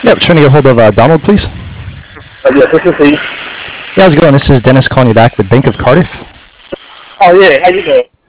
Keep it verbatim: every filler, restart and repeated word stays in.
Yep, trying to get hold of uh, Donald, please. Uh, yes, this is he. Yeah, how's it going? This is Dennis calling you back with Bank of Cardiff. Oh, yeah, how you doing?